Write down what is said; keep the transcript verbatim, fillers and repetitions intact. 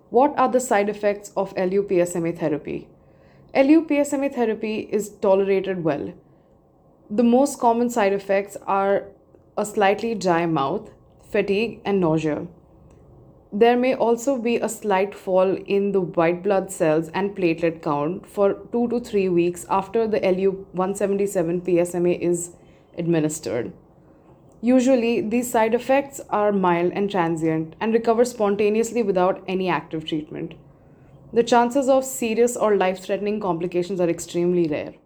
What are the side effects of L U P S M A therapy? L U P S M A therapy is tolerated well. The most common side effects are a slightly dry mouth, fatigue, and nausea. There may also be a slight fall in the white blood cells and platelet count for two to three weeks after the L U one seventy-seven P S M A is administered. Usually, these side effects are mild and transient and recover spontaneously without any active treatment. The chances of serious or life threatening complications are extremely rare.